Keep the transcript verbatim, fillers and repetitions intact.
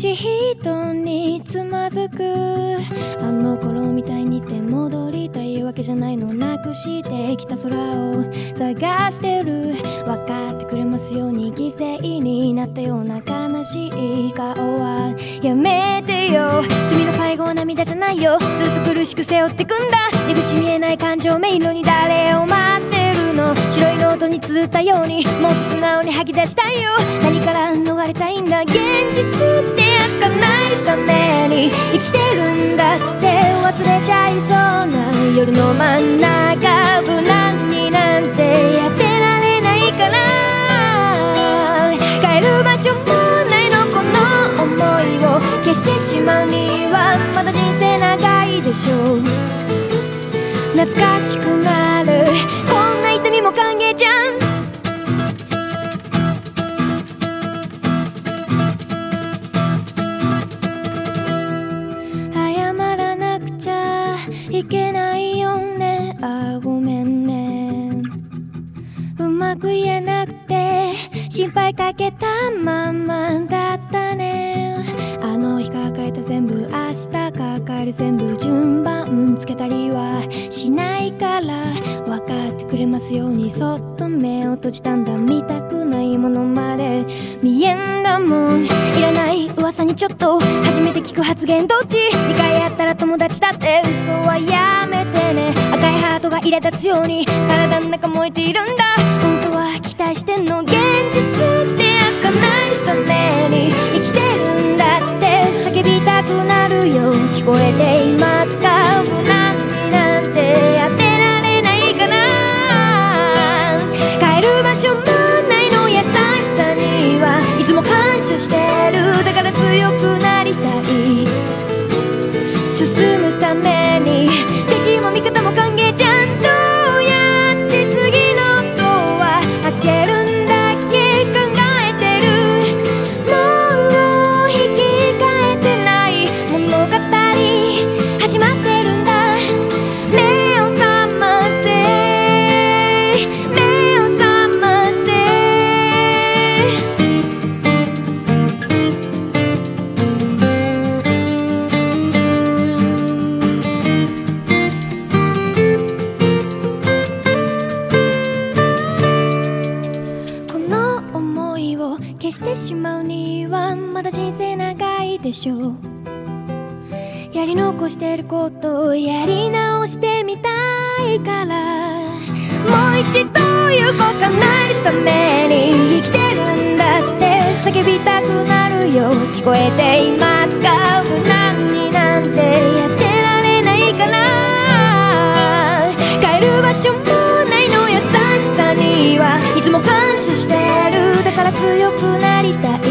し人につまずく。あの頃みたいにって戻りたいわけじゃないの。なくしてきた空を探してる。分かってくれますように犠牲になったような悲しい顔はやめてよ。罪の最後は涙じゃないよ。ずっと苦しく背負ってくんだ。出口見えない感情迷路に誰を待ってるの。白いノートに綴ったようにもっと素直に吐き出したいよ。何から逃れたいんだ。現実ってやつかないために生きてるんだって忘れちゃいそうな夜の真ん中。無難になんてやってられないから。帰る場所もないの。この想いを消してしまうにはまだ人生長いでしょう。懐かしくなるこんな痛みも歓迎じゃん。謝らなくちゃいけないよね。あ、ごめんね。うまく言えなくて心配かけたままだったね。あの日抱えた全部明日抱える全部順番つけたりはしないから。分かってくれますようにそっと目を閉じたんだ。見たくないものまで見えんだもん。いらない噂にちょっと初めて聞く発言どっち。にかいあったら友達だって嘘はやめてね。赤いハートが苛立つように体の中燃えているんだ。本当は期待してんの。現実ってやつかないために生きてるんだって叫びたくなるよ。聞こえていますか。無難になんてやってられないかな。帰る場所もないの。優しさにはいつも感謝してる。だから強くなりたい。進むために敵も味方も歓迎じゃん。どうやって次のドア開けるんだっけ考えてる。もう引き返せない物語始まってるんだ。目を覚ませ目を覚ませ。この想いを消してしまうにはまだ人生長いでしょう。やり残してることをやり直してみたいから。もう一度夢を叶えるために生きてるんだって叫びたくなるよ。聞こえていますか。無難になんてやってられないから。帰る場所もないの。優しさにはいつも感謝してる。だから強くなりたい。